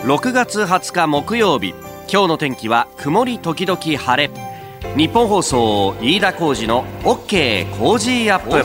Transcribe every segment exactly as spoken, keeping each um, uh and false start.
ろくがつはつか木曜日、今日の天気は曇り時々晴れ。日本放送飯田浩司の OK コージーアップ。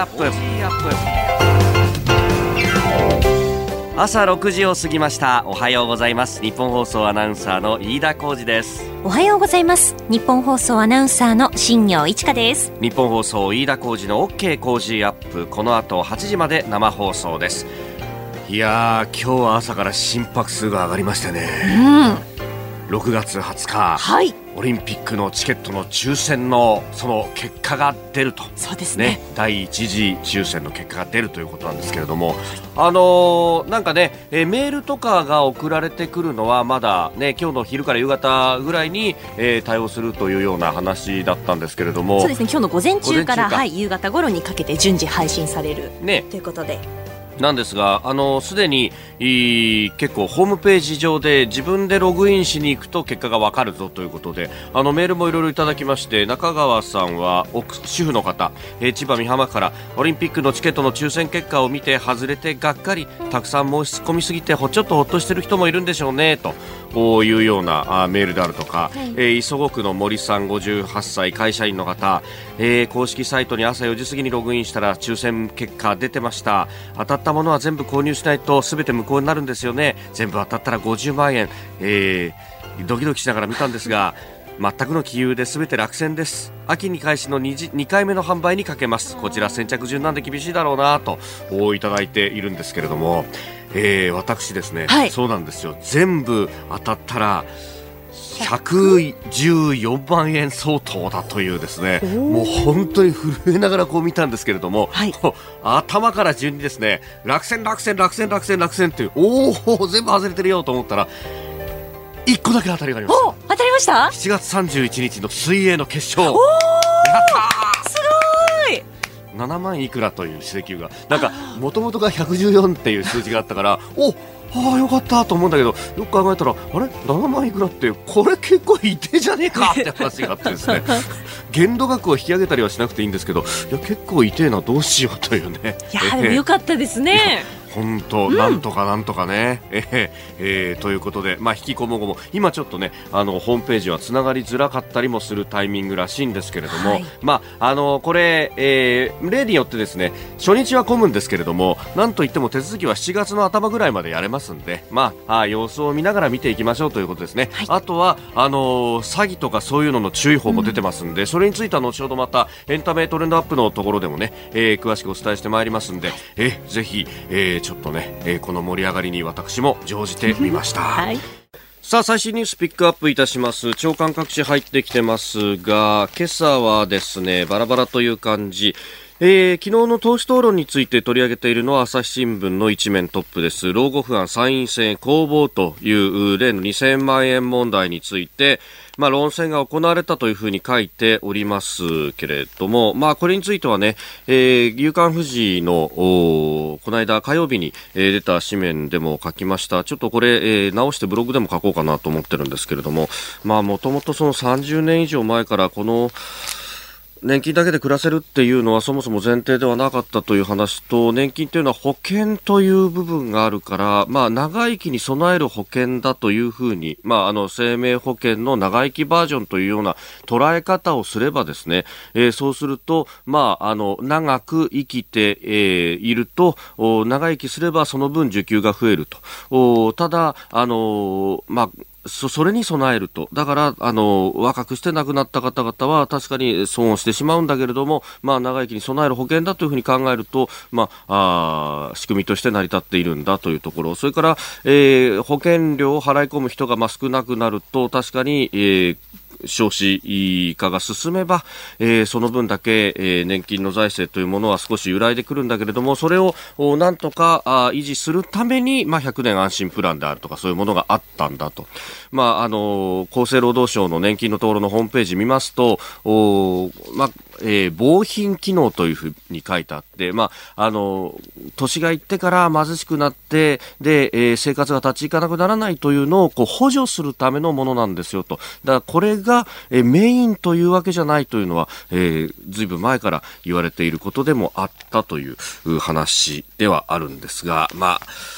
朝ろくじを過ぎました。おはようございます。日本放送アナウンサーの飯田浩司です。 おはようございます。日本放送アナウンサーの新業一華です。 日本放送飯田浩司の OK コージーアップ、この後はちじまで生放送です。いやー、今日は朝から心拍数が上がりましたね。うん、ろくがつはつか、はい、オリンピックのチケットの抽選のその結果が出ると。 そうですね、 だいいち次抽選の結果が出るということなんですけれども、あのー、なんかね、えー、メールとかが送られてくるのはまだね、今日の昼から夕方ぐらいに、えー、対応するというような話だったんですけれども、 そうですね、今日の午前中から、はい、夕方頃にかけて順次配信される、ね、ということでなんですが、あのすでに結構ホームページ上で自分でログインしに行くと結果がわかるぞということで、あのメールもいろいろいただきまして、中川さんは主婦の方、えー、千葉美浜からオリンピックのチケットの抽選結果を見て外れてがっかり、たくさん申し込みすぎてほちょっとほっとしてる人もいるんでしょうねとこういうようなあメールであるとか、はい、えー、磯子区の森さんごじゅうはっさい会社員の方、えー、公式サイトに朝よじ過ぎにログインしたら抽選結果出てました。当たったものは全部購入しないと全て無効になるんですよね。全部当たったらごじゅうまんえん、えー、ドキドキしながら見たんですが全くの杞憂で全て落選です。秋に開始の 2, にかいめの販売にかけます。こちら先着順なんで厳しいだろうなといただいているんですけれども、えー、私ですね、はい、そうなんですよ、全部当たったらひゃくじゅうよんまんえん相当だというですね、もう本当に震えながらこう見たんですけれども、はい、頭から順にですね、落選落選落選落選落選っていう、おお全部外れてるよと思ったらいっこだけ当たりがありました。 お当たりました。 しちがつさんじゅういちにちの水泳の決勝、 おやったー、すごい。 ななまんいくらという請求が、なんか元々がひゃくじゅうよんっていう数字があったからおああよかったと思うんだけど、よく考えたらあれななまんいくらってこれ結構いてじゃねえかって話があってですね限度額を引き上げたりはしなくていいんですけど、いや結構いてえな、どうしようというね。 いやでもよかったですね。 本当、うん、なんとかなんとかね、えーえー、ということで、まあ、引きこもごも今ちょっとね、あのホームページはつながりづらかったりもするタイミングらしいんですけれども、はい、まあ、あのこれ、えー、例によってですね、初日は混むんですけれども、なんといっても手続きはしちがつの頭ぐらいまでやれますんで、まあ、あ様子を見ながら見ていきましょうということですね、はい、あとはあの詐欺とかそういうのの注意報も出てますんで、うん、それについては後ほどまたエンタメトレンドアップのところでもね、えー、詳しくお伝えしてまいりますんで、えー、ぜひ、えーちょっとね、えー、この盛り上がりに私も乗じてみました、はい、さあ最新ニュースピックアップいたします。朝刊各紙入ってきてますが、今朝はですねバラバラという感じ。えー、昨日の党首討論について取り上げているのは朝日新聞の一面トップです。老後不安参院選攻防という例のにせんまんえん問題について、まあ、論戦が行われたというふうに書いておりますけれども、まあ、これについてはね、えー、夕刊フジのこの間火曜日に、えー、出た紙面でも書きました。ちょっとこれ、えー、直してブログでも書こうかなと思ってるんですけれども、まあ、もともとそのさんじゅうねん以上前からこの年金だけで暮らせるっていうのはそもそも前提ではなかったという話と、年金というのは保険という部分があるから、まあ、長生きに備える保険だというふうに、まあ、あの生命保険の長生きバージョンというような捉え方をすればですね、えー、そうすると、まあ、あの長く生きて、えー、いると長生きすればその分受給が増えると。ただあの、まあそ, それに備えると、だからあの若くして亡くなった方々は確かに損をしてしまうんだけれども、まあ、長生きに備える保険だというふうに考えると、まあ、あ仕組みとして成り立っているんだというところ、それから、えー、保険料を払い込む人がまあ少なくなると確かに、えー少子化が進めば、えー、その分だけ、えー、年金の財政というものは少し揺らいでくるんだけれども、それをなんとかあ維持するために、まあ、ひゃくねん安心プランであるとかそういうものがあったんだと。まああの厚生労働省の年金のところのホームページ見ますと、おまあえー、防貧機能というふうに書いてあって、まあ、あの年がいってから貧しくなってで、えー、生活が立ち行かなくならないというのをこう補助するためのものなんですよと。だからこれが、えー、メインというわけじゃないというのは、えー、ずいぶん前から言われていることでもあったという話ではあるんですが、まあ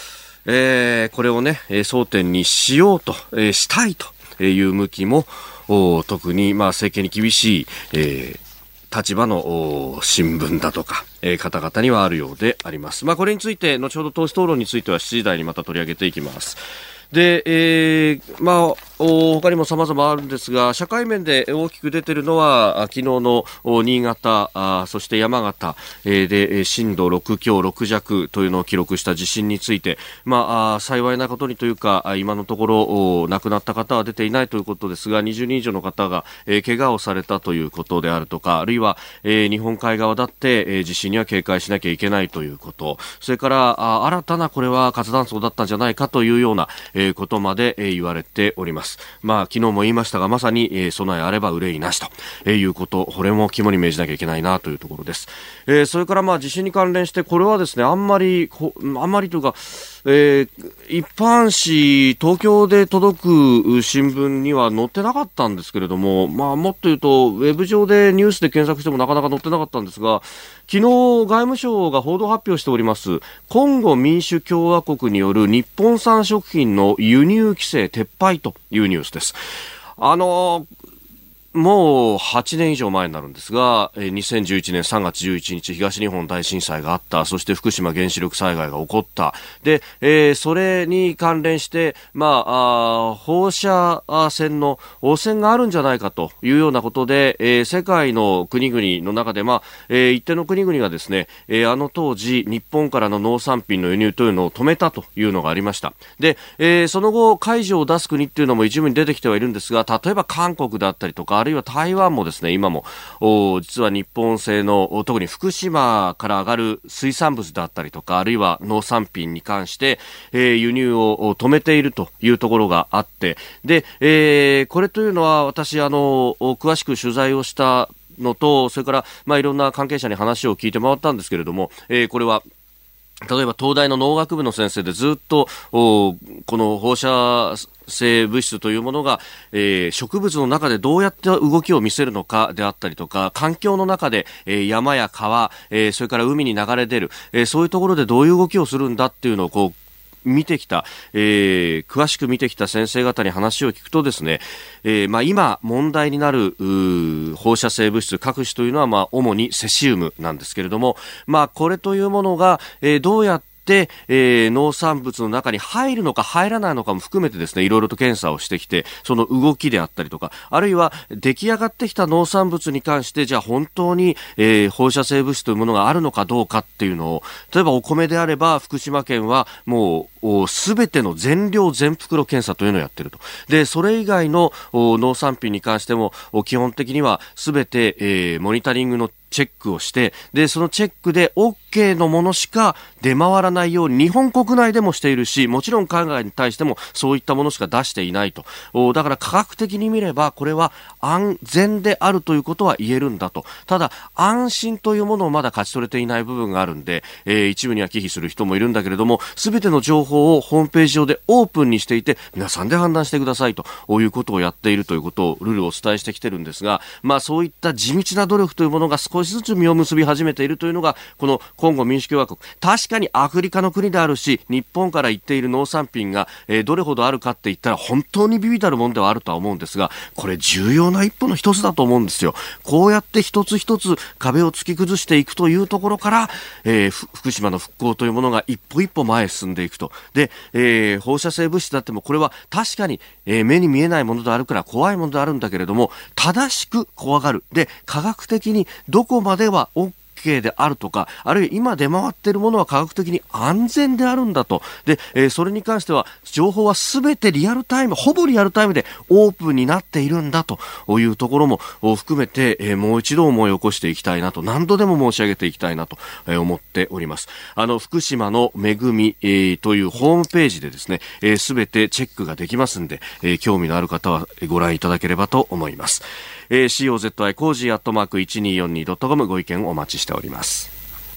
えー、これをね、争点にしようと、えー、したいという向きも特にまあ政権に厳しい、えー立場の新聞だとか、えー、方々にはあるようであります。まあ、これについて後ほど党首討論についてはしちじ台にまた取り上げていきます。で、えー、まあ他にも様々あるんですが、社会面で大きく出ているのは昨日の新潟、あそして山形、えー、で震度ろく強ろく弱というのを記録した地震について、まあ、幸いなことにというか今のところ亡くなった方は出ていないということですが、にじゅうにん以上の方が、えー、怪我をされたということであるとか、あるいは、えー、日本海側だって、えー、地震には警戒しなきゃいけないということ、それからあ新たなこれは活断層だったんじゃないかというような、えー、ことまで、えー、言われております。まあ、昨日も言いましたが、まさに、えー、備えあれば憂いなしと、えー、いうこと、これも肝に銘じなきゃいけないなというところです。えー、それからまあ地震に関連して、これはですね、あんまりこあんまりというか、えー、一般紙東京で届く新聞には載ってなかったんですけれども、まあ、もっと言うとウェブ上でニュースで検索してもなかなか載ってなかったんですが、昨日外務省が報道発表しておりますコンゴ民主共和国による日本産食品の輸入規制撤廃というニュースです。あのーもうはちねん以上前になるんですが、にせんじゅういちねんさんがつじゅういちにち東日本大震災があった。そして福島原子力災害が起こった。で、えー、それに関連して、まあ、あ放射線の汚染があるんじゃないかというようなことで、えー、世界の国々の中で、まあえー、一定の国々がですね、えー、あの当時日本からの農産品の輸入というのを止めたというのがありました。で、えー、その後解除を出す国っていうのも一部に出てきてはいるんですが、例えば韓国だったりとか、あるいは台湾もですね、今も実は日本製の特に福島から上がる水産物だったりとか、あるいは農産品に関して、えー、輸入を止めているというところがあって、で、えー、これというのは私あの詳しく取材をしたのと、それからまあいろんな関係者に話を聞いて回ったんですけれども、えー、これは例えば東大の農学部の先生でずっとこの放射性物質というものが、えー、植物の中でどうやって動きを見せるのかであったりとか、環境の中で、えー、山や川、えー、それから海に流れ出る、えー、そういうところでどういう動きをするんだっていうのをこう見てきた、えー、詳しく見てきた先生方に話を聞くとですね、えーまあ、今問題になる放射性物質各種というのは、まあ、主にセシウムなんですけれども、まあ、これというものが、えー、どうやってで、えー、農産物の中に入るのか入らないのかも含めてですね、いろいろと検査をしてきて、その動きであったりとか、あるいは出来上がってきた農産物に関して、じゃあ本当に、えー、放射性物質というものがあるのかどうかっていうのを、例えばお米であれば福島県はもうすべての全量全袋検査というのをやっていると。で、それ以外の農産品に関しても基本的にはすべて、えー、モニタリングのチェックをして、でそのチェックで OK のものしか出回らないように日本国内でもしているし、もちろん海外に対してもそういったものしか出していないと。だから科学的に見ればこれは安全であるということは言えるんだと。ただ安心というものをまだ勝ち取れていない部分があるんで、えー、一部には忌避する人もいるんだけれども、全ての情報をホームページ上でオープンにしていて、皆さんで判断してくださいということをやっているということをルールをお伝えしてきてるんですが、まあそういった地道な努力というものが少しずつ実を結び始めているというのがこのコンゴ民主共和国。確かにアフリカの国であるし、日本から行っている農産品が、えー、どれほどあるかって言ったら本当に微々たるものではあるとは思うんですが、これ重要な一歩の一つだと思うんですよ。こうやって一つ一つ壁を突き崩していくというところから、えー、福島の復興というものが一歩一歩前へ進んでいくと。で、えー、放射性物質だってもこれは確かに、えー、目に見えないものであるから怖いものであるんだけれども、正しく怖がる。で、科学的にどこまでは OK であるとか、あるいは今出回っているものは科学的に安全であるんだと。で、えー、それに関しては情報は全てリアルタイム、ほぼリアルタイムでオープンになっているんだというところも含めて、えー、もう一度思い起こしていきたいなと、何度でも申し上げていきたいなと思っております。あの福島の恵み、えー、というホームページでですね、えー、全てチェックができますんで、えー、興味のある方はご覧いただければと思います。えー、シーオーゼットアイ コージーアットマーク いちにーよんにードットコム ご意見お待ちしております。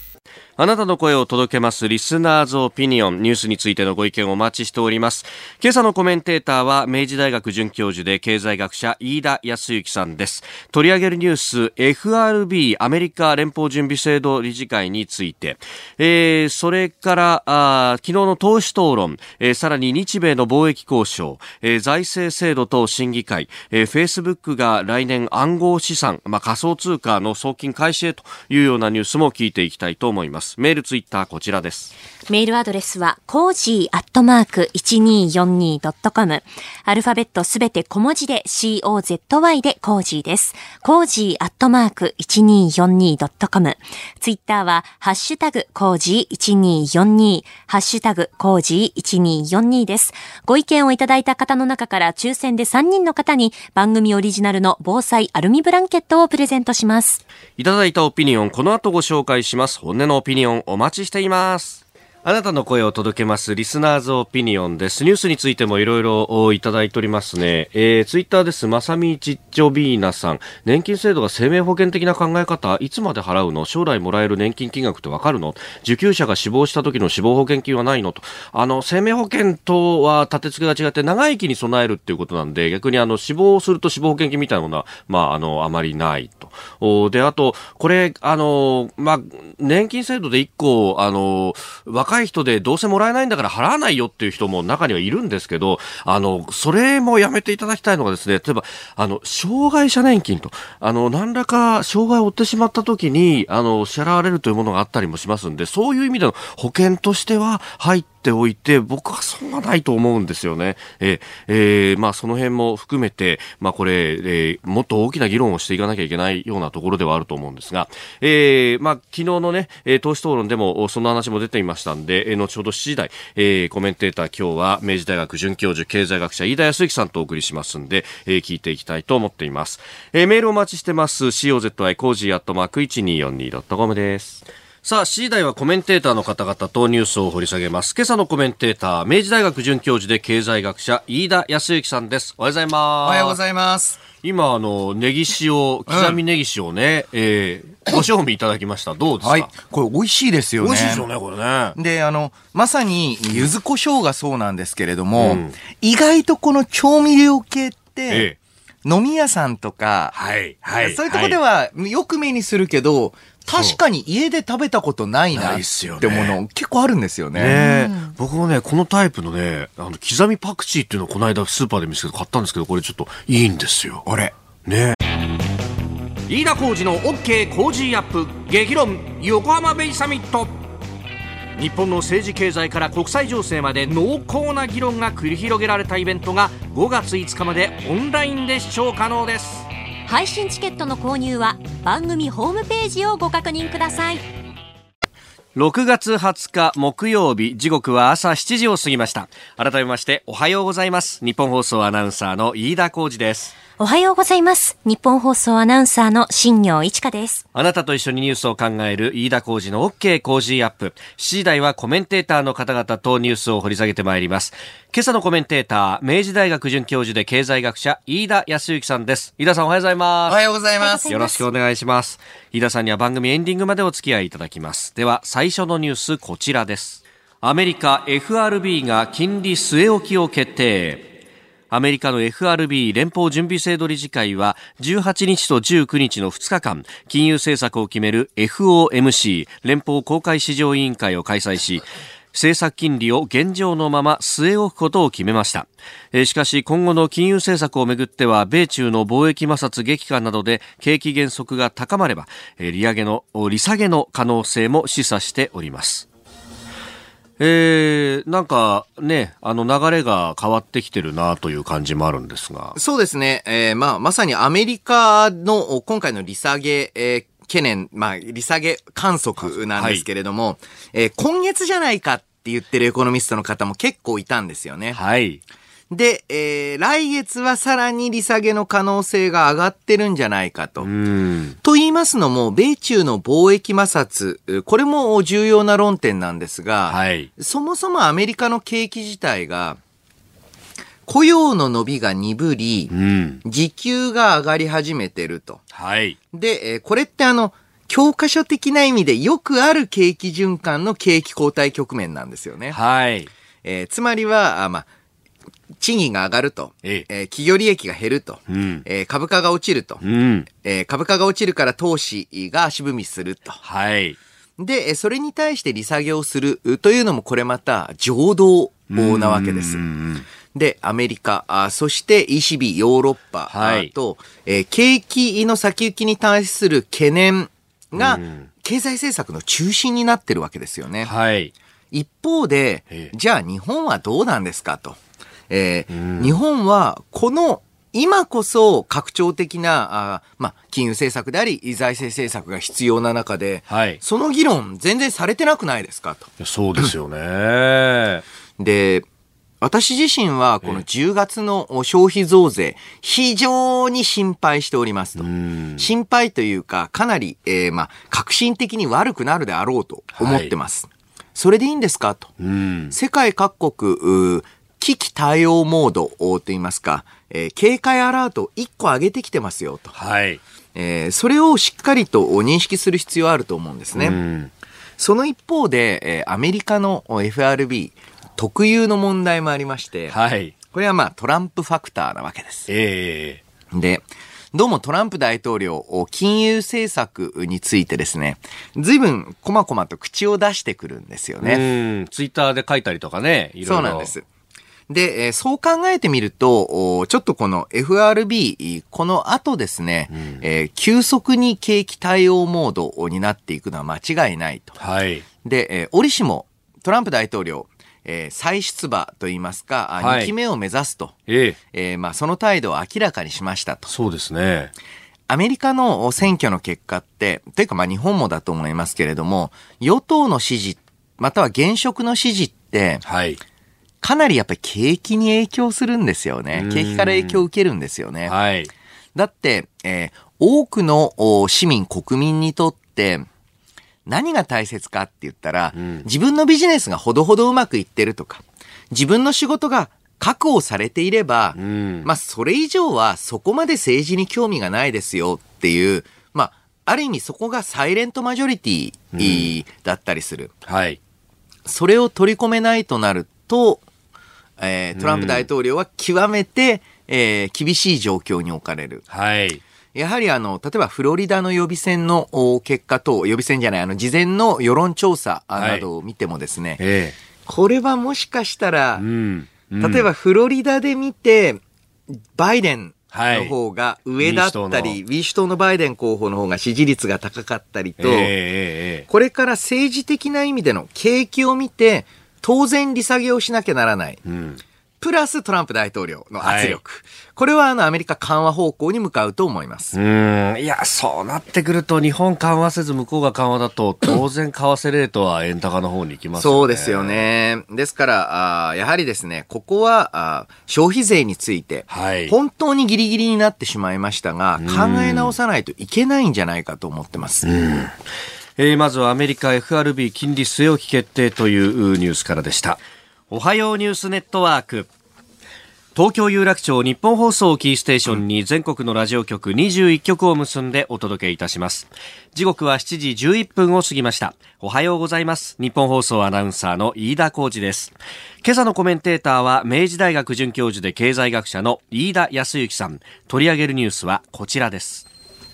あなたの声を届けますリスナーズオピニオン。ニュースについてのご意見をお待ちしております。今朝のコメンテーターは明治大学准教授で経済学者飯田康之さんです。取り上げるニュース エフアールビー アメリカ連邦準備制度理事会について、えー、それからあ昨日の党首討論、えー、さらに日米の貿易交渉、えー、財政制度等審議会、えー、Facebook が来年暗号資産、まあ、仮想通貨の送金開始へというようなニュースも聞いていきたいと思います。メールツイッターこちらです。 メールアドレスはコージーアットマーク いちにーよんにードットコム、 アルファベットすべて小文字で コー でコージーです。コージーアットマーク いちにーよんにードットコム、 ツイッターはハッシュタグコージーいちにーよんにー、ハッシュタグコージーいちにーよんにーです。ご意見をいただいた方の中から抽選でさんにんの方に番組オリジナルの防災アルミブランケットをプレゼントします。 いただいたオピニオン、この後ご紹介します。本音のオピニオンお待ちしています。あなたの声を届けますリスナーズオピニオンです。ニュースについてもいろいろいただいておりますね。えー、ツイッターです。まさみちっちょビーナさん。年金制度が生命保険的な考え方、いつまで払うの？将来もらえる年金金額ってわかるの？受給者が死亡した時の死亡保険金はないの？と。あの、生命保険とは立て付けが違って長生きに備えるっていうことなんで、逆にあの、死亡すると死亡保険金みたいなものは、まあ、あの、あまりないと。おで、あと、これ、あの、まあ、年金制度で一個、あの、若い人でどうせもらえないんだから払わないよっていう人も中にはいるんですけど、あの、それもやめていただきたいのがですね、例えば、あの、障害者年金と、あの、何らか障害を負ってしまった時に、あの、支払われるというものがあったりもしますんで、そういう意味での保険としては入ってっておいて、僕はそんなないと思うんですよね。えーえー、まあその辺も含めて、まあこれ、えー、もっと大きな議論をしていかなきゃいけないようなところではあると思うんですが、えー、まあ昨日のね、党首討論でもその話も出ていましたんで、えー、後ほどしちじ台、えー、コメンテーター今日は明治大学准教授経済学者飯田康之さんとお送りしますんで、えー、聞いていきたいと思っています。えー、メールお待ちしてます。コー コージーアットマーク いちにーよんにードットコム です。さあ、しちじ台はコメンテーターの方々とニュースを掘り下げます。今朝のコメンテーター、明治大学准教授で経済学者、飯田康之さんです。おはようございます。 おはようございます。 今、あの、ネギ塩、刻みネギ塩ね、うん、えー、ご賞味いただきました。どうですか？はい。 これ美味しいですよね。 美味しいですよね、これね。 で、あの、まさに、柚子胡椒がそうなんですけれども、うん、意外とこの調味料系って、ええ、飲み屋さんとか、 はい、はい。 そういうとこではよく目にするけど、確かに家で食べたことないなってもの、結構あるんですよね。 ね、僕もね、このタイプのね、あの刻みパクチーっていうのをこの間スーパーで見つけて買ったんですけど、これちょっといいんですよ。 あれね。飯田浩司の OK 工事アップ激論横浜ベイサミット。日本の政治経済から国際情勢まで濃厚な議論が繰り広げられたイベントがごがついつかまでオンラインで視聴可能です。 配信チケットの購入は番組ホームページをご確認ください。 ろくがつはつか木曜日、時刻は朝しちじを過ぎました。改めましておはようございます。日本放送アナウンサーの飯田浩司です。 おはようございます。日本放送アナウンサーの新業一華です。 あなたと一緒にニュースを考える飯田浩司の OK 工事アップ。しちじ台はコメンテーターの方々とニュースを掘り下げてまいります。今朝のコメンテーター、明治大学准教授で経済学者、飯田康之さんです。飯田さんおはようございます。 おはようございます。 よろしくお願いします。飯田さんには番組エンディングまでお付き合いいただきます。では最初のニュースこちらです。アメリカ エフアールビー が金利据え置きを決定。アメリカの エフアールビー 連邦準備制度理事会はじゅうはちにちとじゅうくにちのふつかかん、金融政策を決める エフオーエムシー 連邦公開市場委員会を開催し、政策金利を現状のまま据え置くことを決めました。しかし今後の金融政策をめぐっては、米中の貿易摩擦激化などで景気減速が高まれば、利上げの利下げの可能性も示唆しております。えー、なんかね、あの流れが変わってきてるなという感じもあるんですが。 そうですね。えー、まあ、まさにアメリカの今回の利下げ、えー、懸念、まあ、利下げ観測なんですけれども、はい、えー、今月じゃないかって言ってるエコノミストの方も結構いたんですよね。 はい。 で、えー、来月はさらに利下げの可能性が上がってるんじゃないかと。 うんと言いますのも、米中の貿易摩擦、これも重要な論点なんですが、 はい、 そもそもアメリカの景気自体が、雇用の伸びが鈍り、うん、時給が上がり始めてると。 はい、 で、これってあの、 教科書的な意味でよくある景気循環の景気後退局面なんですよね。 はい。 えー、つまりは、あまあ、賃金が上がると、ええー、企業利益が減ると、うんえー、株価が落ちると、うんえー、株価が落ちるから投資が足踏みすると。 はい。 で、それに対して利下げをするというのもこれまた常道なわけです。で、アメリカ、あそして イーシービー、ヨーロッパ、はい、と、えー、景気の先行きに対する懸念が経済政策の中心になってるわけですよね。はい、一方で、じゃあ日本はどうなんですかと。えー、日本はこの今こそ拡張的な、あまあ、金融政策であり、財政政策が必要な中で、はい、その議論全然されてなくないですかと。 そうですよね。 で、私自身はこのじゅうがつの消費増税、非常に心配しておりますと。心配というか、かなり、えー、まあ、革新的に悪くなるであろうと思ってます。はい、それでいいんですかと。世界各国、危機対応モードといいますか、えー、警戒アラートをいっこ上げてきてますよと、はいえー、それをしっかりと認識する必要あると思うんですね。うん、その一方で、えー、アメリカの エフアールビー 特有の問題もありまして、はい、これはまあトランプファクターなわけです。えー、でどうもトランプ大統領金融政策についてですね、随分こまこまと口を出してくるんですよね。 うんツイッターで書いたりとかね、いろいろ。 そうなんです。で、えー、そう考えてみると、ちょっとこの エフアールビー、この後ですね、うんえー、急速に景気対応モードになっていくのは間違いないと。はい、で、えー、折しもトランプ大統領、えー、再出馬といいますか、はい、にきめを目指すと、ええーまあ、その態度を明らかにしましたと。 そうですね。 アメリカの選挙の結果って、というかまあ日本もだと思いますけれども、与党の支持、または現職の支持って、はいかなりやっぱり景気に影響するんですよね。景気から影響を受けるんですよね。はい、だって、えー、多くの市民、国民にとって何が大切かって言ったら、うん、自分のビジネスがほどほどうまくいってるとか、自分の仕事が確保されていれば、うん、まあそれ以上はそこまで政治に興味がないですよっていう、まあある意味そこがサイレントマジョリティ、うん、だったりする。はい。それを取り込めないとなると、えー、トランプ大統領は極めて、えー、厳しい状況に置かれる。はい。やはりあの、例えばフロリダの予備選の結果と、予備選じゃない、あの、事前の世論調査などを見てもですね、はいえー、これはもしかしたら、うんうん、例えばフロリダで見て、バイデンの方が上だったり、はい、民主党のバイデン候補の方が支持率が高かったりと、えー、これから政治的な意味での景気を見て、当然利下げをしなきゃならない。うん、プラストランプ大統領の圧力。はい、これはあのアメリカ緩和方向に向かうと思います。 うーん。いや、そうなってくると日本緩和せず向こうが緩和だと当然為替レートは円高の方に行きますよね。 そうですよね。ですから、あやはりですね、ここはあ消費税について、はい、本当にギリギリになってしまいましたが、考え直さないといけないんじゃないかと思ってます。うんえー、まずはアメリカ エフアールビー 金利据え置き決定というニュースからでした。おはようニュースネットワーク、東京有楽町日本放送キーステーションに全国のラジオ局にじゅういっきょくを結んでお届けいたします。時刻はしちじじゅういっぷんを過ぎました。おはようございます。日本放送アナウンサーの飯田浩司です。今朝のコメンテーターは明治大学准教授で経済学者の飯田康之さん。取り上げるニュースはこちらです。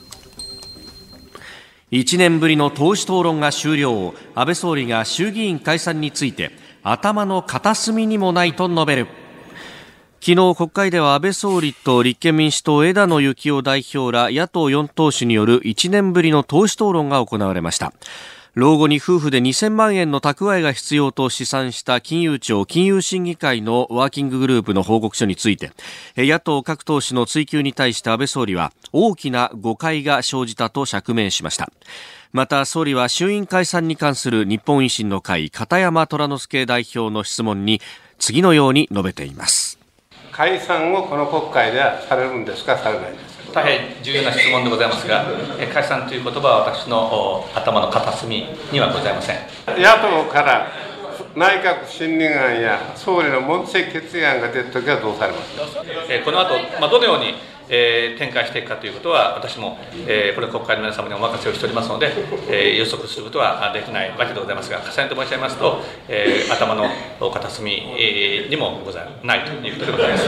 いちねんぶりの党首討論が終了。安倍総理が衆議院解散について頭の片隅にもないと述べる。昨日国会では安倍総理と立憲民主党枝野幸男代表ら野党よん党首によるいちねんぶりの党首討論が行われました。老後に夫婦でにせんまんえんの蓄えが必要と試算した金融庁金融審議会のワーキンググループの報告書について、野党各党首の追及に対して安倍総理は大きな誤解が生じたと釈明しました。また総理は衆院解散に関する日本維新の会片山虎之助代表の質問に次のように述べています。 解散をこの国会ではされるんですか、されないですか。 大変重要な質問でございますが、解散という言葉は私の頭の片隅にはございません。 野党から内閣不信任案や総理の問責決議案が出たときはどうされますか。 この後、まあ、どのようにえー、展開していくかということは、私も、えー、これ国会の皆様にお任せをしておりますので、えー、予測することはできないわけでございますが、重ねて申し上げますと、えー、頭の片隅にもございないということでございます。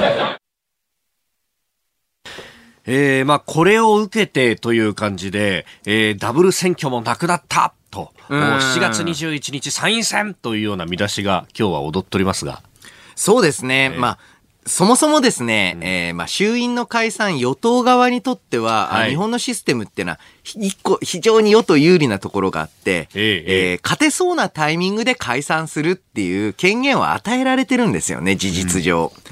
えー、まあ、これを受けてという感じで、えー、ダブル選挙もなくなったと、しちがつにじゅういちにち参院選というような見出しが今日は踊っておりますが。 そうですね。えー、まあ、そもそもですね、うん、えー、まあ、衆院の解散、与党側にとっては、はい、日本のシステムっていうのは、一個、非常に与党有利なところがあって、えーえー、勝てそうなタイミングで解散するっていう権限を与えられてるんですよね、事実上。うん、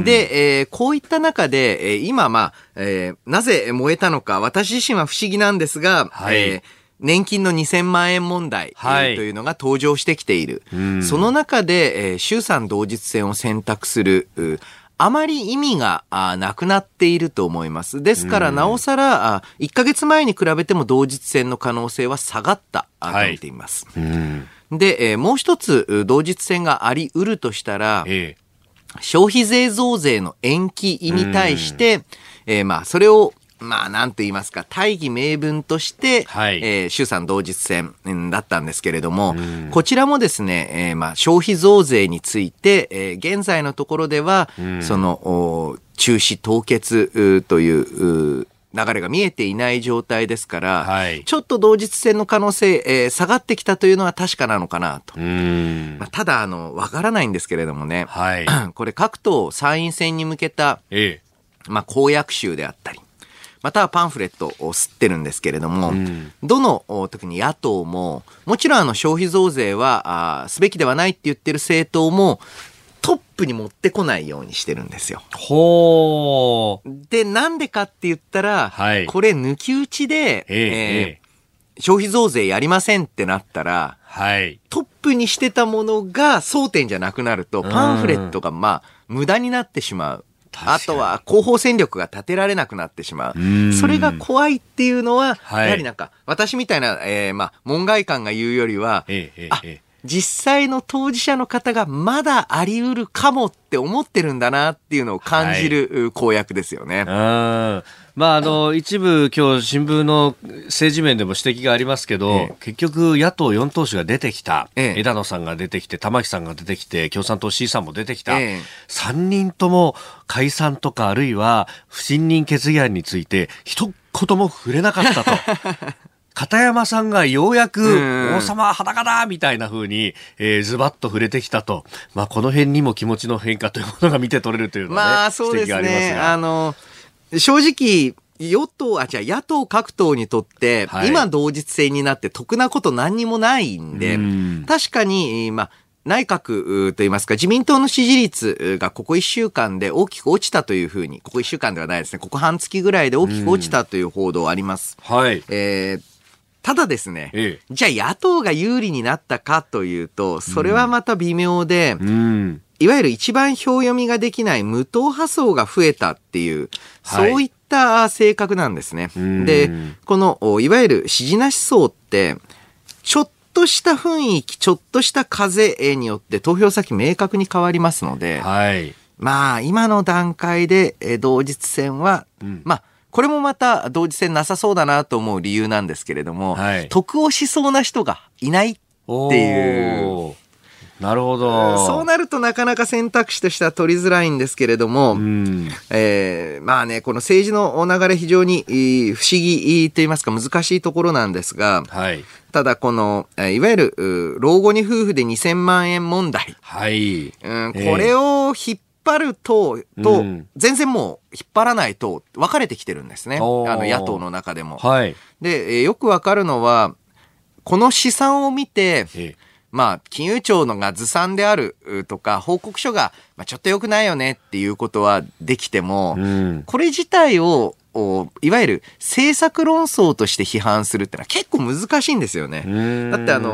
で、えー、こういった中で、えー、今、まあ、えー、なぜ燃えたのか、私自身は不思議なんですが、はい、えー年金のにせんまん円問題、はい、というのが登場してきている。その中で、えー、衆参同日選を選択する、あまり意味がなくなっていると思います。ですから、なおさら、いっかげつまえに比べても同日選の可能性は下がったと見ています。はい、で、えー、もう一つ同日選があり得るとしたら、えー、消費税増税の延期に対して、えー、まあ、それをまあ、なんと言いますか、大義名分として、はい、えー、衆参同日選だったんですけれども、こちらもですね、えー、まあ、消費増税について、えー、現在のところでは、その、中止凍結という、流れが見えていない状態ですから、はい、ちょっと同日選の可能性、えー、下がってきたというのは確かなのかなと。まあ、ただ、あの、わからないんですけれどもね、はい、これ各党参院選に向けた、ええ、まあ、公約集であったり、またはパンフレットを吸ってるんですけれども、うん、どの、特に野党も、もちろんあの消費増税は、あすべきではないって言ってる政党も、トップに持ってこないようにしてるんですよ。ほー。で、なんでかって言ったら、はい、これ抜き打ちで、えーえー、消費増税やりませんってなったら、はい、トップにしてたものが争点じゃなくなると、パンフレットがまあ、無駄になってしまう。あとは広報戦力が立てられなくなってしまう。それが怖いっていうのは、はい、やはりなんか、私みたいな、えー、まあ、門外漢が言うよりは、ええあええ、実際の当事者の方がまだあり得るかもって思ってるんだなっていうのを感じる公約ですよね。 はい、まあ、あの、一部今日新聞の政治面でも指摘がありますけど、ええ、結局野党よん党首が出てきた、ええ、枝野さんが出てきて、玉木さんが出てきて、共産党 C さんも出てきた、ええ、さんにんとも解散とかあるいは不信任決議案について一言も触れなかったと。片山さんがようやく王様裸だみたいな風に、えー、ズバッと触れてきたと、まあ、この辺にも気持ちの変化というものが見て取れるというのは、ね、 まあそうですね。あの正直与党あ違う野党各党にとって、はい、今同日制になって得なこと何にもないんで、ん確かにまあ内閣といいますか自民党の支持率がここいっしゅうかんで大きく落ちたというふうに、ここいっしゅうかんではないですね、ここ半月ぐらいで大きく落ちたという報道あります。はい。えーただですね、ええ、じゃあ野党が有利になったかというと、それはまた微妙で、うん、いわゆる一番票読みができない無党派層が増えたっていう、はい、そういった性格なんですね。で、この、いわゆる支持なし層って、ちょっとした雰囲気、ちょっとした風によって投票先明確に変わりますので、はい、まあ今の段階で同日選は、うん、まあこれもまた同時戦なさそうだなと思う理由なんですけれども、はい、得をしそうな人がいないっていう。 なるほど。 そうなるとなかなか選択肢としては取りづらいんですけれども、うんえー、まあね、この政治の流れ非常に不思議と言いますか難しいところなんですが、はい、ただこの、いわゆる老後に夫婦でにせんまん円問題、はいうん、これを引っ引っ張る党と、全然もう引っ張らない党分かれてきてるんですね。あの野党の中でも。はい、で、よく分かるのは、この試算を見て、まあ、金融庁のがずさんであるとか、報告書が、まあ、ちょっと良くないよねっていうことはできても、うん、これ自体を、いわゆる政策論争として批判するってのは結構難しいんですよね。だってあの、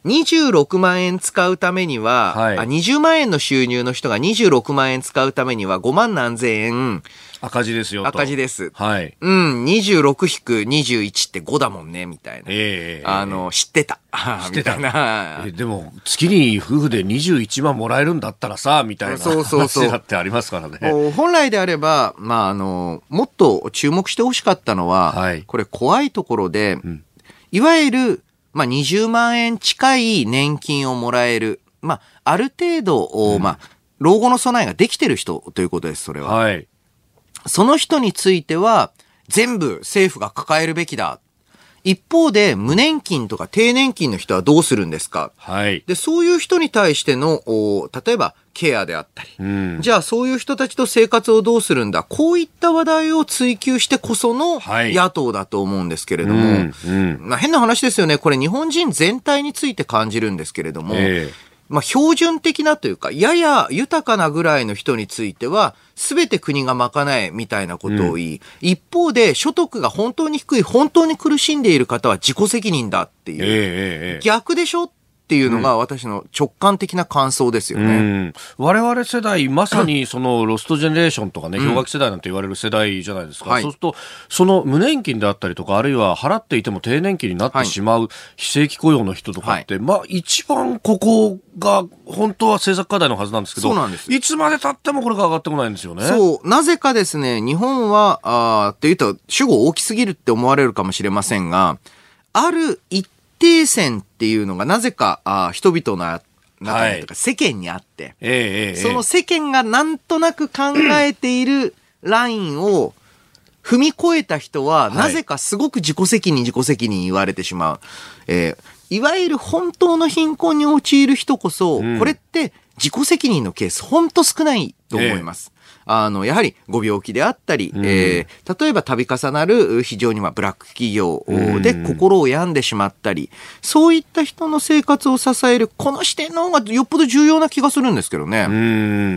にじゅうろくまんえん使うためには、はい、あにじゅうまんえんの収入の人がにじゅうろくまんえん使うためにはごまん何千円赤字ですよと。 赤字です。 はい。 うん、にじゅうろく引くにじゅういちってごだもんね、みたいな。 ええー。 あの、知ってた。 知ってた。えでも、月に夫婦でにじゅういちまんもらえるんだったらさ、みたいな話だってありますからね。そうそうそう。 本来であれば、まあ、あの、もっと注目してほしかったのは、はい、これ怖いところで、うん、いわゆる、まあ、にじゅうまんえん近い年金をもらえる。まあ、ある程度、うん、まあ、老後の備えができてる人ということです、それは。はい。その人については、全部政府が抱えるべきだ。一方で、無年金とか低年金の人はどうするんですか。 はい。 で、そういう人に対しての、例えば、ケアであったり、うん、じゃあそういう人たちと生活をどうするんだ。こういった話題を追求してこその野党だと思うんですけれども、はいうんうんまあ、変な話ですよね。これ日本人全体について感じるんですけれども、えーまあ、標準的なというか、やや豊かなぐらいの人については、すべて国が賄えみたいなことを言い、うん、一方で所得が本当に低い、本当に苦しんでいる方は自己責任だっていう。えーえー、逆でしょっていうのが私の直感的な感想ですよね。うん、 我々世代、まさにそのロストジェネレーションとかね、氷河期世代なんて言われる世代じゃないですか。はい、そうすると、その無年金であったりとか、あるいは払っていても低年金になってしまう非正規雇用の人とかって、はい、まあ一番ここが本当は政策課題のはずなんですけど、そうなんです。いつまで経ってもこれが上がってこないんですよね。 そう、なぜかですね、日本は、あーって言うと主語大きすぎるって思われるかもしれませんが、ある一定線っていうのがなぜかあ人々の中にとか世間にあって、はいえーえー、その世間がなんとなく考えているラインを踏み越えた人は、なぜかすごく自己責任自己責任言われてしまう、えー、いわゆる本当の貧困に陥る人こそ、うん、これって自己責任のケース本当少ないと思います、えーあの、やはりご病気であったり、うんえー、例えば度重なる非常にまあブラック企業で心を病んでしまったり、うん、そういった人の生活を支えるこの視点の方がよっぽど重要な気がするんですけどね。 うん、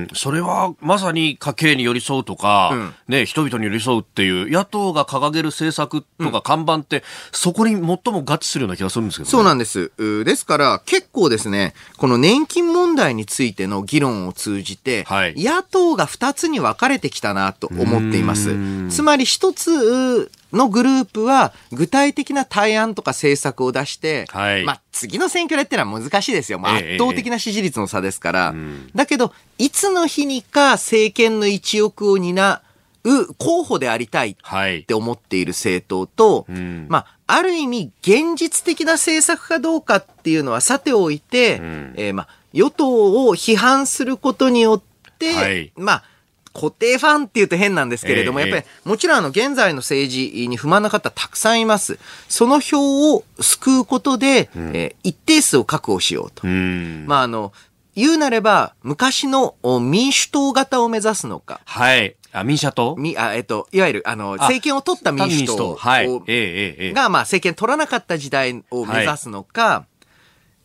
それはまさに家計に寄り添うとか、うんね、人々に寄り添うっていう野党が掲げる政策とか看板って、うん、そこに最も合致するような気がするんですけどね。 そうなんです。ですから結構ですね、この年金問題についての議論を通じて、はい、野党がふたつに分かれてきたなと思っています。つまり一つのグループは具体的な対案とか政策を出して、はい、まあ次の選挙でってのは難しいですよ。まあ、圧倒的な支持率の差ですから、ええ、だけどいつの日にか政権の一翼を担う候補でありたいって思っている政党と、はいまあある意味現実的な政策かどうかっていうのはさておいて、うんえー、まあ与党を批判することによって、はい、まあ固定ファンって言うと変なんですけれども、えー、やっぱりもちろんあの現在の政治に不満な方たくさんいます。その票を救うことで、うんえー、一定数を確保しようと。うんまああの言うなれば昔の民主党型を目指すのか。 はい。あ民社党みあえっといわゆるあの政権を取った民主党はい、 がまあ政権取らなかった時代を目指すのか、はい、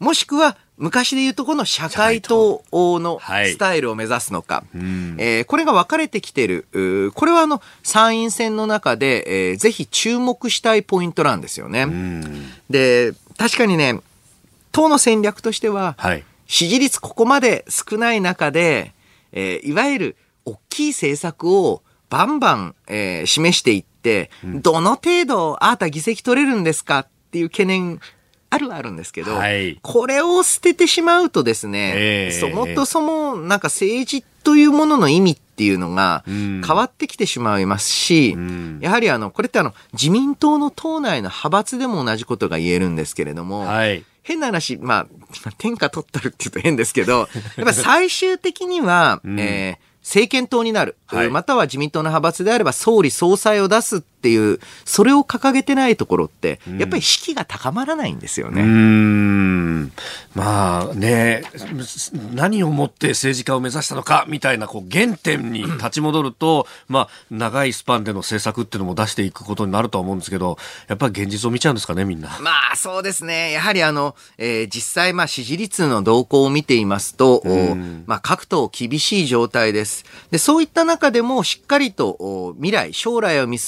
もしくは昔でいうとこの社会党のスタイルを目指すのか、はいうんえー、これが分かれてきてる。これはあの参院選の中で、えー、ぜひ注目したいポイントなんですよね。うんで確かにね党の戦略としては、はい、支持率ここまで少ない中で、えー、いわゆる大きい政策をバンバン、えー、示していって、うん、どの程度あなた議席取れるんですかっていう懸念あるはあるんですけど、はい、これを捨ててしまうとですね、えー、そもとそもなんか政治というものの意味っていうのが変わってきてしまいますし、うん、やはりあのこれってあの自民党の党内の派閥でも同じことが言えるんですけれども、はい、変な話、まあ天下取ったるって言うと変ですけど、やっぱり最終的には、うんえー政権党になる、はい、または自民党の派閥であれば総理総裁を出すっていうそれを掲げてないところってやっぱり士気が高まらないんですよね。 うーんまあね何をもって政治家を目指したのかみたいなこう原点に立ち戻ると、まあ長いスパンでの政策っていうのも出していくことになるとは思うんですけど、やっぱり現実を見ちゃうんですかねみんな。 まあそうですね。やはりあの、えー、実際まあ支持率の動向を見ていますと、まあ各党厳しい状態です。でそういった中でもしっかりと未来将来を見据えた戦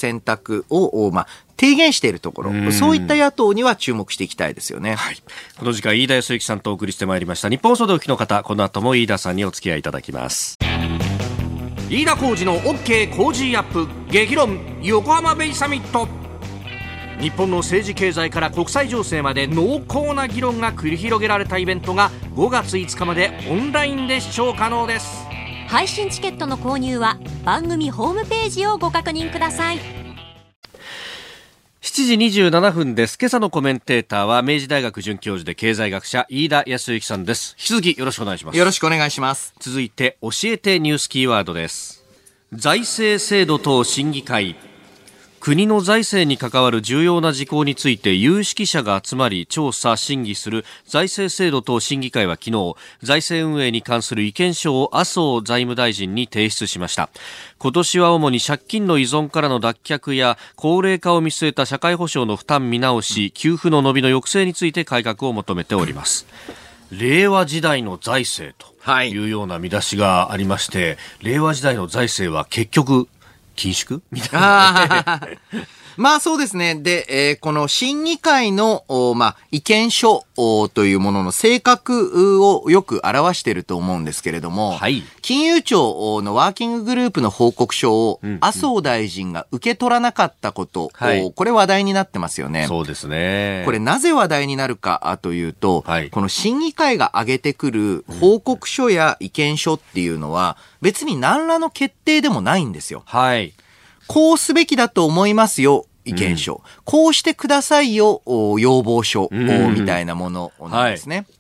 選択を、まあ、提言しているところ、そういった野党には注目していきたいですよね。 はい、この時間飯田康之さんとお送りしてまいりました。日本放送でお聞きの方、この後も飯田さんにお付き合いいただきます。飯田浩司の OK 工事アップ激論横浜ベイサミット。日本の政治経済から国際情勢まで濃厚な議論が繰り広げられたイベントがごがついつかまでオンラインで視聴可能です。 配信チケットの購入は番組ホームページをご確認ください。 しちじにじゅうななふんです。今朝のコメンテーターは明治大学准教授で経済学者飯田康之さんです。引き続きよろしくお願いします。 よろしくお願いします。 続いて教えてニュースキーワードです。財政制度等審議会。国の財政に関わる重要な事項について有識者が集まり調査審議する財政制度等審議会は昨日、財政運営に関する意見書を麻生財務大臣に提出しました。今年は主に借金の依存からの脱却や高齢化を見据えた社会保障の負担見直し、給付の伸びの抑制について改革を求めております。令和時代の財政というような見出しがありまして、令和時代の財政は結局緊縮みたいな、ね、 まあそうですね。で、えー、この審議会の、まあ、意見書というものの性格をよく表していると思うんですけれども、はい、金融庁のワーキンググループの報告書を麻生大臣が受け取らなかったこと、うんうん、これ話題になってますよね。 そうですね。 これなぜ話題になるかというと、はい、この審議会が挙げてくる報告書や意見書っていうのは別に何らの決定でもないんですよ。 はい。 こうすべきだと思いますよ。意見書、うん、こうしてくださいよ要望書、うん、みたいなものなんですね、はい、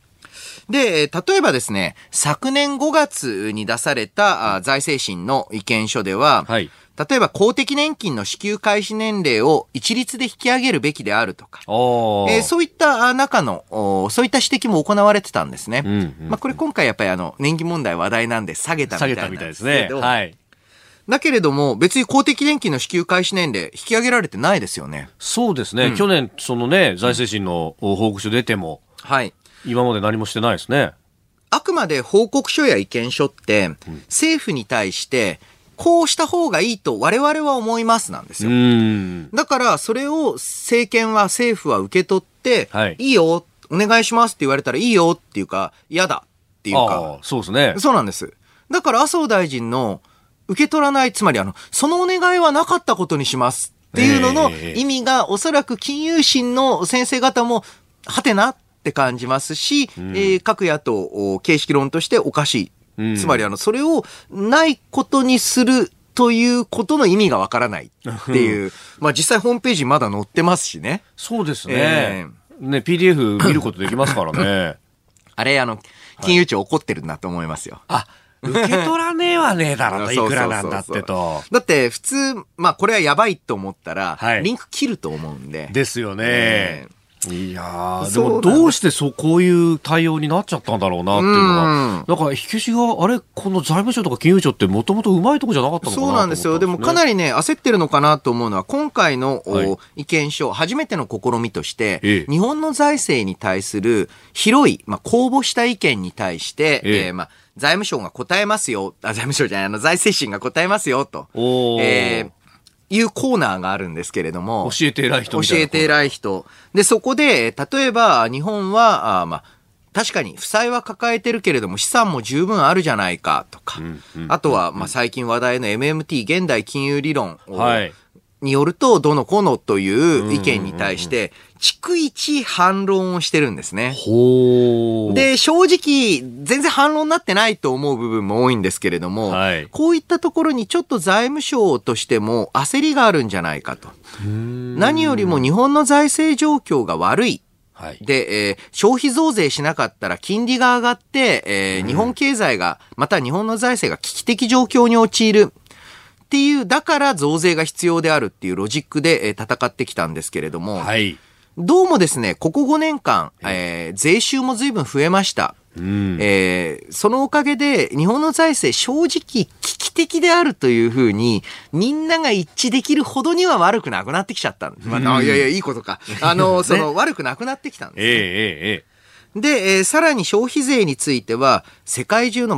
で例えばですね、昨年ごがつに出された財政審の意見書では、はい、例えば公的年金の支給開始年齢を一律で引き上げるべきであるとか、えー、そういった中のそういった指摘も行われてたんですね、うんうんうん、まあ、これ今回やっぱりあの年金問題話題なんで下げたみたいなんですけど、はい、だけれども別に公的年金の支給開始年齢引き上げられてないですよね。 そうですね、うん、去年そのね財政審の報告書出ても、はい、今まで何もしてないですね。 あくまで報告書や意見書って、うん、政府に対してこうした方がいいと我々は思いますなんですよ。うーん、だからそれを政権は政府は受け取って、はい、いいよお願いしますって言われたらいいよっていうか嫌だっていうか、 あ、そうですね。 そうなんです。だから麻生大臣の受け取らない、つまりあの、そのお願いはなかったことにしますっていうのの意味が、おそらく金融審の先生方も、はてなって感じますし、うん、えー、各野党、形式論としておかしい。うん、つまりあの、それをないことにするということの意味がわからないっていう、まあ実際ホームページまだ載ってますしね。 そうですね。えー、ね、ピーディーエフ 見ることできますからね。 あれ、あの、金融庁怒ってるんだと思いますよ。 あ、受け取らねえはねえだろと、いくらなんだってと。 だって普通、まあこれはやばいと思ったら、はい、リンク切ると思うんで。 ですよね。えーいやー、でもどうしてそう、こういう対応になっちゃったんだろうなっていうのが、なんか火消しが、あれ、この財務省とか金融庁ってもともとうまいとこじゃなかったのかなと思ったんですね。 そうなんですよ。でもかなりね、焦ってるのかなと思うのは、今回の、はい、意見書、初めての試みとして、ええ、日本の財政に対する広い、まあ、公募した意見に対して、えええー、まあ、財務省が答えますよ、あ、財務省じゃない、あの、財政審が答えますよ、と。えーいうコーナーがあるんですけれども。 教えて偉い人みたいな。 教えて偉い人。で、そこで、例えば、日本は、あまあ、確かに負債は抱えてるけれども、資産も十分あるじゃないか、とか。うんうん、あとは、まあ、最近話題の エムエムティー、現代金融理論を、はい、によると、どのこのという意見に対して、逐一反論をしてるんですね。ほー。で、正直、全然反論になってないと思う部分も多いんですけれども、はい、こういったところにちょっと財務省としても焦りがあるんじゃないかと。何よりも日本の財政状況が悪い。はい、で、えー、消費増税しなかったら金利が上がって、えー、日本経済が、また日本の財政が危機的状況に陥る。っていう、だから増税が必要であるっていうロジックで、えー、戦ってきたんですけれども、はい、どうもですね、ここごねんかん、えー、税収も随分増えました。うんえー、そのおかげで日本の財政正直危機的であるというふうにみんなが一致できるほどには悪くなくなってきちゃったんです。まあ、いやいやいいことか。あの、その、ね、悪くなくなってきたんです、ね。えーえー、で、えー、さらに消費税については世界中のまあ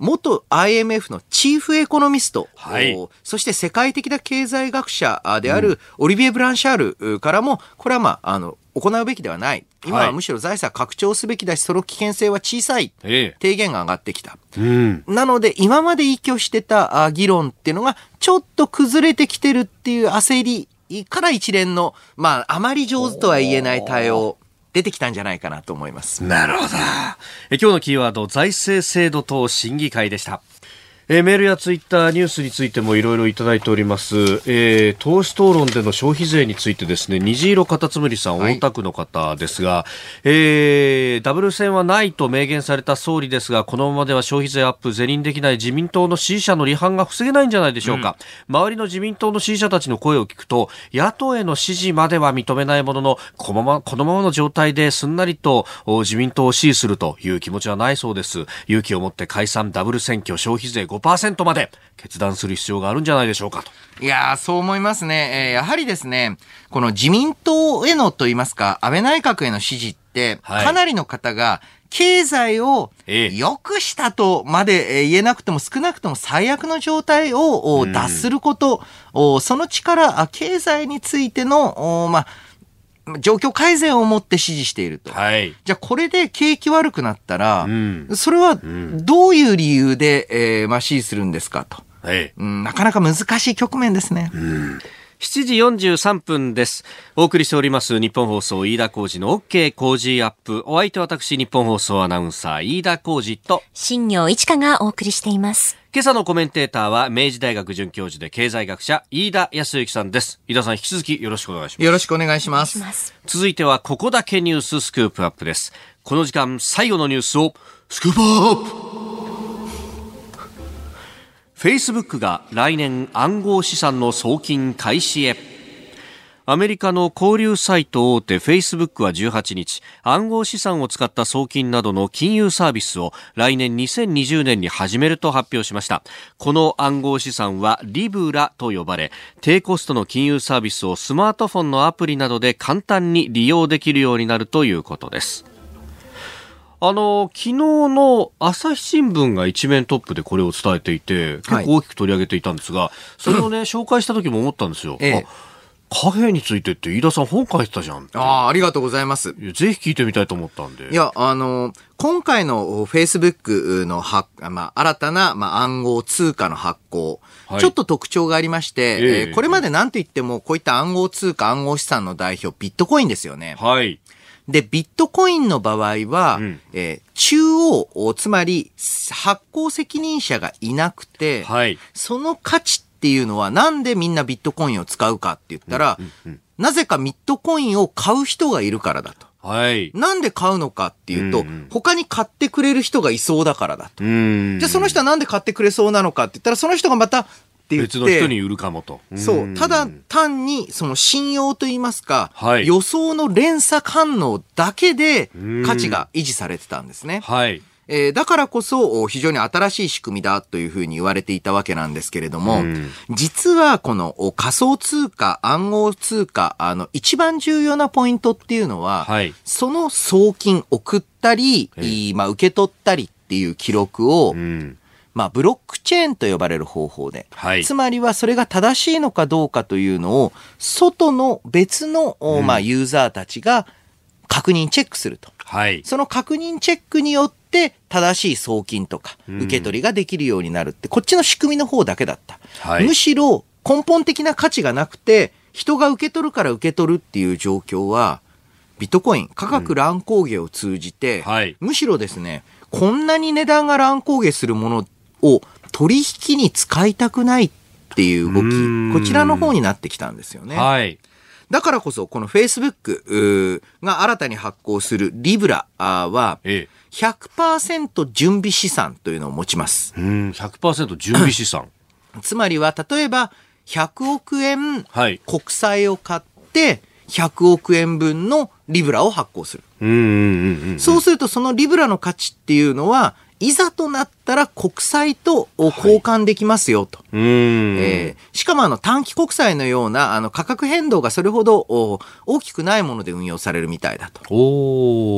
元 アイエムエフ のチーフエコノミスト、 はい、 そして世界的な経済学者であるオリビエ・ブランシャールからも、これはまあ、あの、行うべきではない。今はむしろ財産拡張すべきだし、その危険性は小さい。提言が上がってきた。 うん、 なので、今まで依拠してた議論っていうのが、ちょっと崩れてきてるっていう焦りから一連の、まあ、あまり上手とは言えない対応、出てきたんじゃないかなと思います。 なるほど。え今日のキーワード、財政制度等審議会でした。えメールやツイッターニュースについてもいろいろいただいております、えー、党首討論での消費税についてですね、虹色カタツムリさん、大田区の方ですが、えー、ダブル選はないと明言された総理ですが、このままでは消費税アップ是認できない自民党の支持者の離反が防げないんじゃないでしょうか、うん、周りの自民党の支持者たちの声を聞くと、野党への支持までは認めないものの、このまま、このままの状態ですんなりと自民党を支持するという気持ちはないそうです。勇気を持って解散、ダブル選挙、消費税 ごパーセント まで決断する必要があるんじゃないでしょうかと。 いやー、そう思いますね。えー、やはりですね、この自民党へのといいますか、安倍内閣への支持って、はい、かなりの方が経済を良くしたとまで言えなくても、少なくとも最悪の状態を脱すること、うん、その力、経済についての、まあ、状況改善をもって支持していると。 はい、 じゃあこれで景気悪くなったら、 うん、 それはどういう理由で、えーまあ、支持するんですかと、 はいうん。なかなか難しい局面ですね。 うんしちじよんじゅうさんぷんです。お送りしております日本放送飯田浩司の OK 工事アップ。お相手は私日本放送アナウンサー飯田浩司と新業一華がお送りしています。 今朝のコメンテーターは明治大学准教授で経済学者飯田康之さんです。飯田さん、引き続きよろしくお願いします。 よろしくお願いします。 続いてはここだけニューススクープアップです。この時間最後のニュースをスクープアップ。Facebook が来年暗号資産の送金開始へ。アメリカの交流サイト大手 Facebook はじゅうはちにち、暗号資産を使った送金などの金融サービスを来年にせんにじゅうねんに始めると発表しました。この暗号資産はリブラと呼ばれ、低コストの金融サービスをスマートフォンのアプリなどで簡単に利用できるようになるということです。あの昨日の朝日新聞が一面トップでこれを伝えていて、結構大きく取り上げていたんですが、はい、それをね、うん、紹介した時も思ったんですよ。ええ、貨幣についてって飯田さん本書いてたじゃん。 ああ、ありがとうございます。 ぜひ聞いてみたいと思ったんで。 いや、あの、今回の Facebook のは、まあ、新たな、まあ、暗号通貨の発行、はい、ちょっと特徴がありまして、えーえー、これまで何と言ってもこういった暗号通貨、暗号資産の代表、ビットコインですよね。 はい。 で、ビットコインの場合は、うんえー、中央、つまり発行責任者がいなくて、 はい、 その価値っていうのはなんでみんなビットコインを使うかって言ったら、うんうんうん、なぜかビットコインを買う人がいるからだと。 はい、 なんで買うのかっていうと、うんうん、他に買ってくれる人がいそうだからだと。 うんじゃあその人はなんで買ってくれそうなのかって言ったら、その人がまた別の人に売るかもと。 そう。ただ単にその信用といいますか、 はい、 予想の連鎖反応だけで価値が維持されてたんですね。 はいえー、だからこそ非常に新しい仕組みだというふうに言われていたわけなんですけれども、実はこの仮想通貨、暗号通貨、あの一番重要なポイントっていうのは、 はい、 その送金、送ったり、まあ、受け取ったりっていう記録を、 うんまあ、ブロックチェーンと呼ばれる方法で、 はい、 つまりはそれが正しいのかどうかというのを、外の別の、うんまあ、ユーザーたちが確認チェックすると。 はい、 その確認チェックによって正しい送金とか受け取りができるようになるって、うん、こっちの仕組みの方だけだった。 はい、 むしろ根本的な価値がなくて、人が受け取るから受け取るっていう状況は、ビットコイン、価格乱高下を通じて、 うんはい、 むしろですね、こんなに値段が乱高下するものを取引に使いたくないっていう動き、こちらの方になってきたんですよね。 はい。 だからこそ、この Facebook が新たに発行するリブラは、ひゃくパーセント 準備資産というのを持ちます。 うん、ひゃくパーセント 準備資産。 つまりは、例えば、ひゃくおくえん国債を買って、ひゃくおくえんぶんのリブラを発行する。 うんうんうんうん、 そうすると、そのリブラの価値っていうのは、いざとなったら国債と交換できますよと。 はいうんえー、しかもあの短期国債のようなあの価格変動がそれほど大きくないもので運用されるみたいだと。 お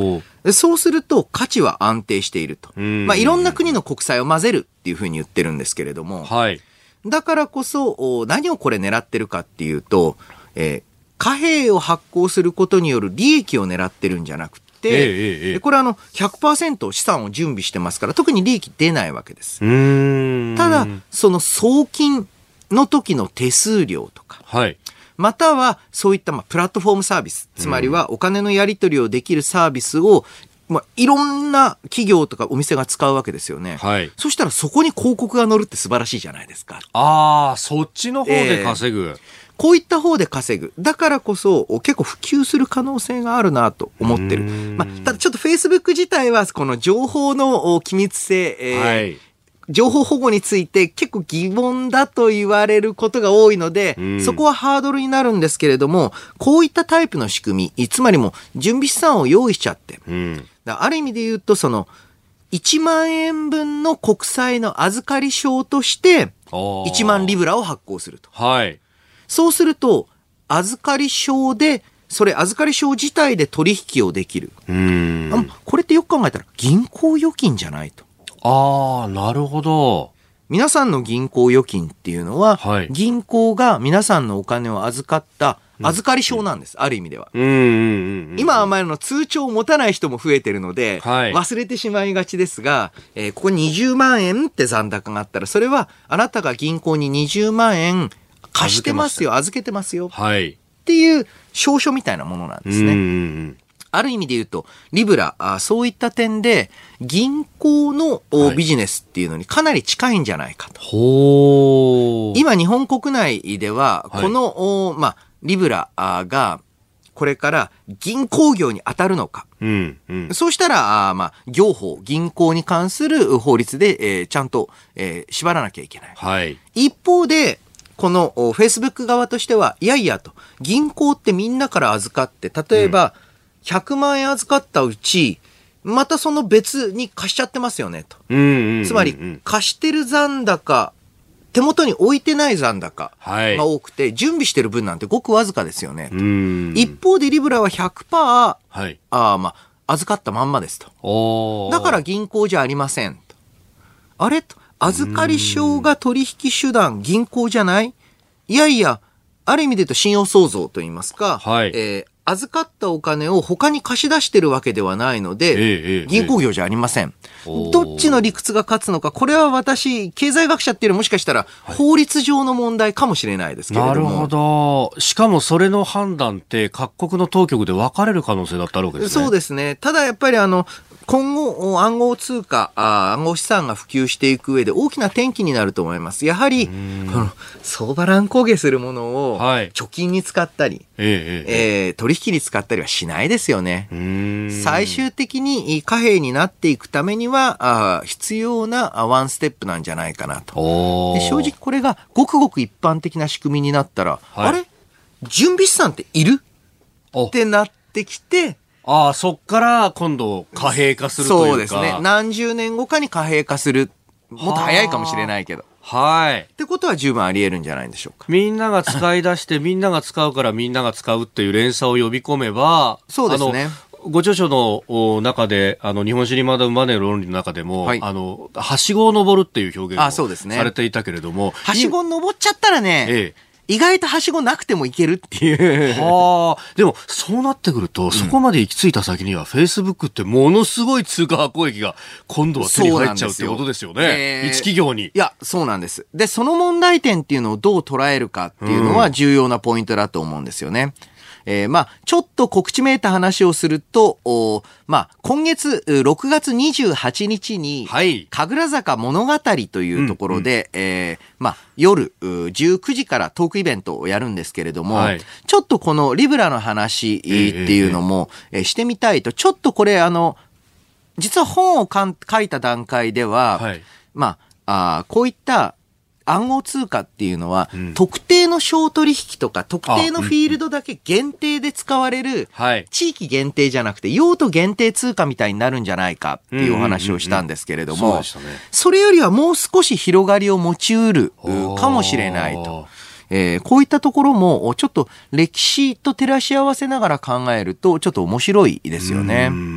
そうすると価値は安定していると。まあ、いろんな国の国債を混ぜるっていうふうに言ってるんですけれども、 はい。 だからこそ、何をこれ狙ってるかっていうと、えー、貨幣を発行することによる利益を狙ってるんじゃなくて、えーえー、これはあの ひゃくパーセント 資産を準備してますから、特に利益出ないわけです。うーん、ただ、その送金の時の手数料とか、はい、またはそういったまあプラットフォームサービス、つまりはお金のやり取りをできるサービスを、まあ、いろんな企業とかお店が使うわけですよね。はい。そしたらそこに広告が載るって素晴らしいじゃないですか。 ああ、そっちの方で稼ぐ。えーこういった方で稼ぐ。だからこそ結構普及する可能性があるなと思ってる。まあ、ただちょっと Facebook 自体はこの情報の機密性、えーはい、情報保護について結構疑問だと言われることが多いので、そこはハードルになるんですけれども、こういったタイプの仕組み、つまりも準備資産を用意しちゃって、だある意味で言うとそのいちまんえんぶんの国債の預かり証としていちまんリブラを発行すると。はい。そうすると、預かり証で、それ預かり証自体で取引をできる。うーんあこれってよく考えたら銀行預金じゃないと。 ああ、なるほど。 皆さんの銀行預金っていうのは、はい、銀行が皆さんのお金を預かった預かり証なんです。うん、ある意味では。うんうんうんうん、今は前の通帳を持たない人も増えてるので、はい、忘れてしまいがちですが、えー、ここにじゅうまんえんって残高があったら、それはあなたが銀行ににじゅうまんえん貸してますよ、預けてますよ、はい、っていう証書みたいなものなんですね。うんうんうん、ある意味で言うとリブラあそういった点で銀行のビジネスっていうのにかなり近いんじゃないかと。はい、今日本国内ではこの、はい、まあ、リブラがこれから銀行業に当たるのか、うんうん、そうしたらあ、まあ、業法銀行に関する法律で、えー、ちゃんと、えー、縛らなきゃいけない。はい、一方でこの Facebook 側としては、いやいやと、銀行ってみんなから預かって、例えばひゃくまんえん預かったうち、またその別に貸しちゃってますよねと。うんうんうんうん、つまり、貸してる残高、手元に置いてない残高が多くて、はい、準備してる分なんてごくわずかですよねと。うん一方でリブラは ひゃくパーセント、はい、あまあ、預かったまんまですと。だから銀行じゃありませんと。あれと。預かり証が取引手段、銀行じゃない？いやいや、ある意味で言うと信用創造と言いますか、はい、えー、預かったお金を他に貸し出してるわけではないので、ええ、銀行業じゃありません。ええ、どっちの理屈が勝つのか、これは私、経済学者っていうのはもしかしたら法律上の問題かもしれないですけれども。 なるほど。しかもそれの判断って各国の当局で分かれる可能性だったあるわけですね。 そうですね。ただやっぱりあの、今後暗号通貨あ暗号資産が普及していく上で大きな転機になると思います。やはりこの相場乱高下するものを貯金に使ったり、はいえええー、取引に使ったりはしないですよね。最終的に貨幣になっていくためにはあ必要なワンステップなんじゃないかなと。で正直これがごくごく一般的な仕組みになったら、はい、あれ準備資産っているってなってきて、 ああ、そっから今度貨幣化するというか。 そうですね。何十年後かに貨幣化する。もっと早いかもしれないけど。はい。ってことは十分あり得るんじゃないでしょうか。 みんなが使い出してみんなが使うからみんなが使うっていう連鎖を呼び込めば。 そうですね。 ご著書の中で、あの、日本史に学ぶマネーの論理の中でも、はい、あの、はしごを登るっていう表現をされていたけれども。 はしごを登っちゃったらね、ええ意外とはしごなくてもいけるっていう。 はあ。でも、そうなってくると、うん、そこまで行き着いた先には、Facebook ってものすごい通貨発行益が今度は手に入っちゃうってことですよね。えー、一企業に。 いや、そうなんです。で、その問題点っていうのをどう捉えるかっていうのは重要なポイントだと思うんですよね。えー、まあ、ちょっと告知めいた話をすると、おまあ、今月、ろくがつにじゅうはちにちに、はい、神楽坂物語というところで、うんうん、えー、まあ、夜じゅうくじからトークイベントをやるんですけれども、はい、ちょっとこのリブラの話っていうのも、えーえー、してみたいと、ちょっとこれあの、実は本をかん書いた段階では、はい、まあ、あこういった暗号通貨っていうのは、うん、特定の商取引とか特定のフィールドだけ限定で使われる、うん、地域限定じゃなくて用途限定通貨みたいになるんじゃないかっていうお話をしたんですけれども、それよりはもう少し広がりを持ち得るかもしれないと。えー、こういったところもちょっと歴史と照らし合わせながら考えるとちょっと面白いですよね。うん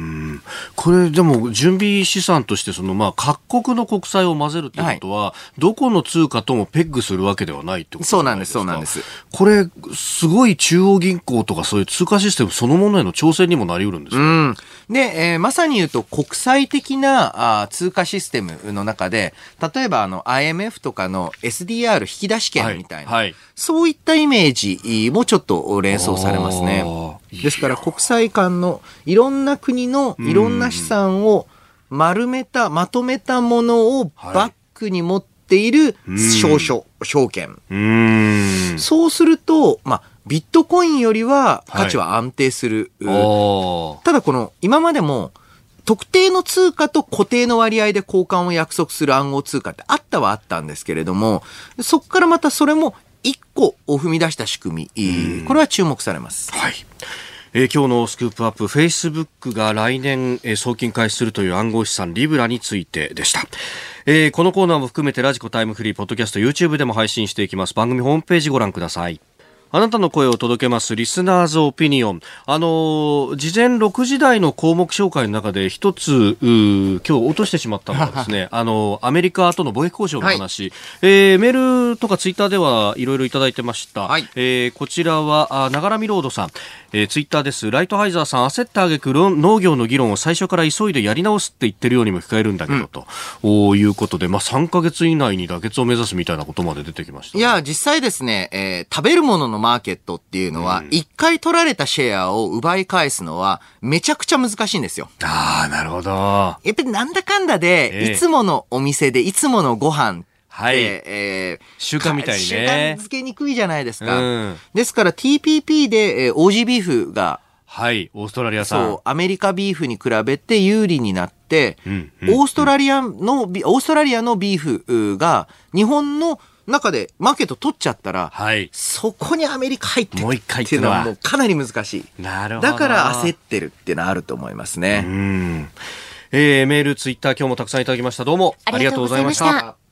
これでも準備資産としてそのまあ各国の国債を混ぜるってことは、はい、どこの通貨ともペッグするわけではないってことですか？ そうなんです、そうなんです。 これすごい中央銀行とかそういう通貨システムそのものへの挑戦にもなりうるんですか？ うん。で、えー、まさに言うと国際的なあ通貨システムの中で、例えばあの アイエムエフ とかの エスディーアール 引き出し券みたいな、はいはい、そういったイメージもちょっと連想されますね。ですから国際間のいろんな国のいろんな資産を丸めた、まとめたものをバックに持っている証書、証券。うーん、そうすると、まあ、ビットコインよりは価値は安定する。はい、ただこの今までも特定の通貨と固定の割合で交換を約束する暗号通貨ってあったはあったんですけれども、そこからまたそれも一個を踏み出した仕組み、これは注目されます。 はい。えー、今日のスクープアップ、フェイスブックが来年、えー、送金開始するという暗号資産リブラについてでした。えー、このコーナーも含めてラジコタイムフリー、ポッドキャスト、YouTube でも配信していきます。番組ホームページご覧ください。あなたの声を届けますリスナーズオピニオン。あのー、事前ろくじ台の項目紹介の中で一つ今日落としてしまったのはですねあのアメリカとの貿易交渉の話、はい、えー、メールとかツイッターではいろいろいただいてました。はい、えー、こちらはながらみロードさん、えー、ツイッターです。ライトハイザーさん、焦った挙句農業の議論を最初から急いでやり直すって言ってるようにも聞こえるんだけど、うん、ということで、まあ、さんかげつ以内に妥結を目指すみたいなことまで出てきました、ね。 いや実際ですね、えー、食べるもののマーケットっていうのは一、うん、回取られたシェアを奪い返すのはめちゃくちゃ難しいんですよ。 ああ、なるほど。 やっぱりなんだかんだで、えー、いつものお店でいつものご飯はい、えー、 習慣みたいにね。 習慣づけにくいじゃないですか。うん、ですから ティーピーピー で、えー、オージー ビーフがはい、オーストラリア産。そう、 アメリカビーフに比べて有利になって、うんうん、オーストラリアの、オーストラリアのビーフが日本の中でマーケット取っちゃったら、はい、そこにアメリカ入ってもう一回っていうのはもうかなり難しい。 なるほど。 だから焦ってるっていうのはあると思いますね。 うん、えー、メール、ツイッター今日もたくさんいただきました。どうもありがとうございました。